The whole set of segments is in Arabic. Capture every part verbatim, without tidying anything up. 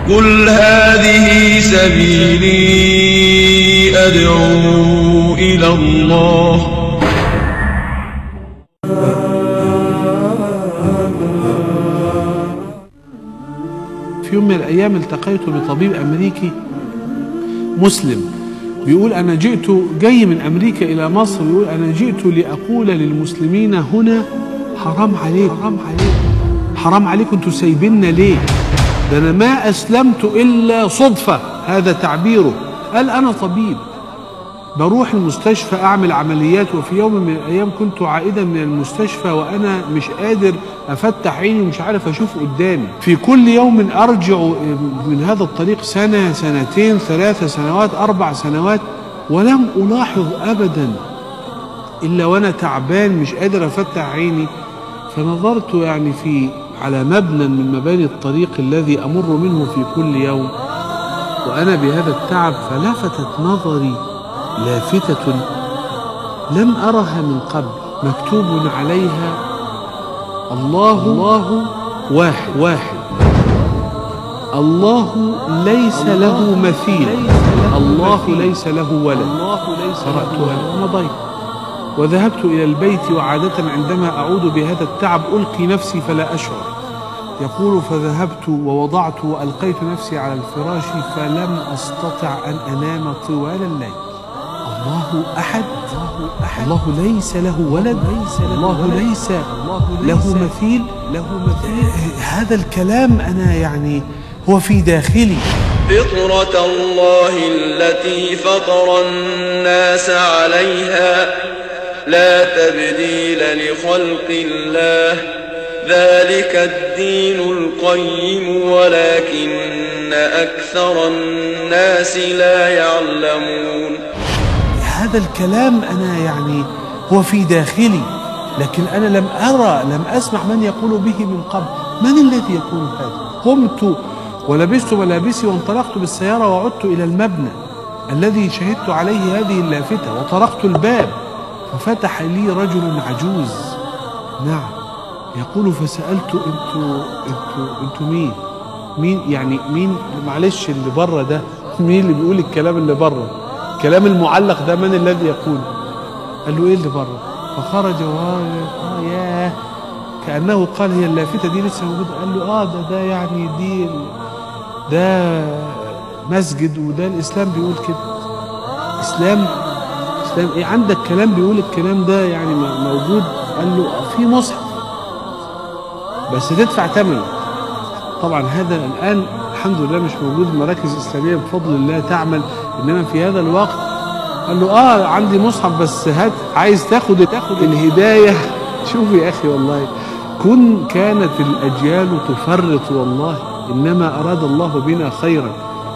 قل هذه سبيلي أدعو إلى الله. في يوم من الأيام التقيت بطبيب أمريكي مسلم بيقول أنا جئت جاي من أمريكا إلى مصر، بيقول أنا جئت لأقول للمسلمين هنا حرام عليكم حرام عليكم حرام عليكم انتوا سايبيننا ليه؟ ده أنا ما أسلمت إلا صدفة، هذا تعبيره. قال أنا طبيب بروح المستشفى أعمل عمليات، وفي يوم من الأيام كنت عائدا من المستشفى وأنا مش قادر أفتح عيني ومش عارف أشوف قدامي. في كل يوم أرجع من هذا الطريق سنة سنتين ثلاثة سنوات أربع سنوات، ولم ألاحظ أبدا إلا وأنا تعبان مش قادر أفتح عيني. فنظرت يعني في على مبنى من مباني الطريق الذي أمر منه في كل يوم وأنا بهذا التعب، فلفتت نظري لافتة لم أرها من قبل، مكتوب عليها الله الله واحد واحد، الله ليس له مثيل، الله ليس له ولد. قرأتها ومضيت وذهبت إلى البيت، وعادة عندما أعود بهذا التعب ألقي نفسي فلا أشعر. يقول فذهبت ووضعت وألقيت نفسي على الفراش فلم أستطع أن أنام طوال الليل. الله أحد، الله ليس له ولد، الله ليس له مثيل له مثيل هذا الكلام أنا يعني هو في داخلي. فطرة الله التي فطر الناس عليها لا تبديل لخلق الله، ذلك الدين القيم ولكن أكثر الناس لا يعلمون. هذا الكلام أنا يعني هو في داخلي، لكن أنا لم أرى لم أسمع من يقول به من قبل. من الذي يقول هذا؟ قمت ولبست ملابسي وانطلقت بالسيارة وعدت إلى المبنى الذي شهدت عليه هذه اللافتة وطرقت الباب ففتح لي رجل عجوز. نعم. يقول فسألت انتوا انتوا انتوا مين؟ مين يعني مين؟ معلش اللي بره ده مين اللي بيقول الكلام اللي بره؟ الكلام المعلق ده من الذي يقول؟ قال له ايه اللي بره؟ فخرج اه ياه كأنه قال هي اللافتة دي لسه موجودة. قال له اه ده ده يعني دي ده مسجد وده الإسلام بيقول كده. إسلام إسلام إيه عندك كلام بيقول الكلام ده يعني موجود؟ قال له في مصحف بس تدفع ثمنه. طبعا هذا الآن الحمد لله مش موجود مراكز إسلامية بفضل الله تعمل، إنما في هذا الوقت قال له آه عندي مصحف بس هات عايز تاخد تاخد الهداية. شوف يا أخي والله كن كانت الأجيال تفرط والله، إنما أراد الله بنا خيرا.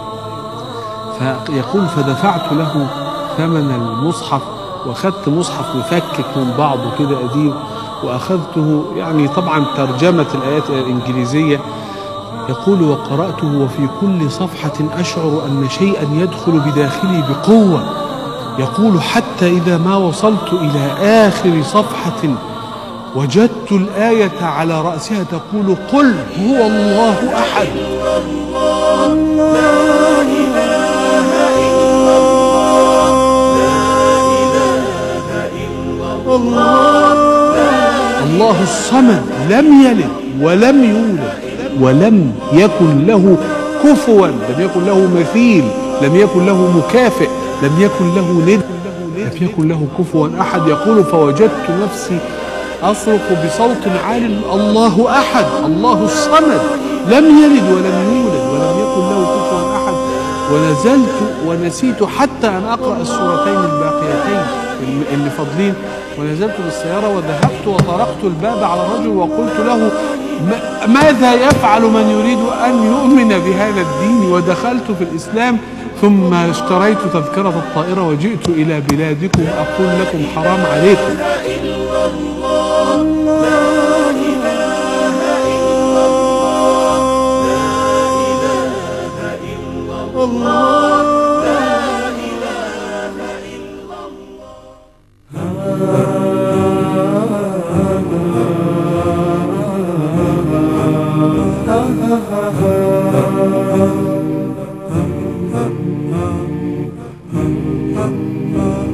فيقول فدفعت له ثمن المصحف وأخذت مصحف مفكك من بعضه كده قديم وأخذته يعني طبعا ترجمة الآيات الإنجليزية. يقول وقرأته وفي كل صفحة أشعر أن شيئا يدخل بداخلي بقوة. يقول حتى إذا ما وصلت إلى آخر صفحة وجدت الآية على رأسها تقول قل هو الله أحد. الله الصمد لم يلد ولم يولد ولم يكن له كفوا، لم يكن له مثيل، لم يكن له مكافئ، لم يكن له ند، لم يكن له كفوا أحد. يقول فوجدت نفسي أصرخ بصوت عال الله أحد، الله الصمد لم يلد ولم يولد ولم يكن له كفوا أحد. ونزلت ونسيت حتى أن أقرأ السورتين الباقيتين اللي فاضلين، ونزلت بالسيارة وذهبت وطرقت الباب على الرجل وقلت له ماذا يفعل من يريد أن يؤمن بهذا الدين؟ ودخلت في الإسلام ثم اشتريت تذكرة الطائرة وجئت إلى بلادكم أقول لكم حرام عليكم. الله الله.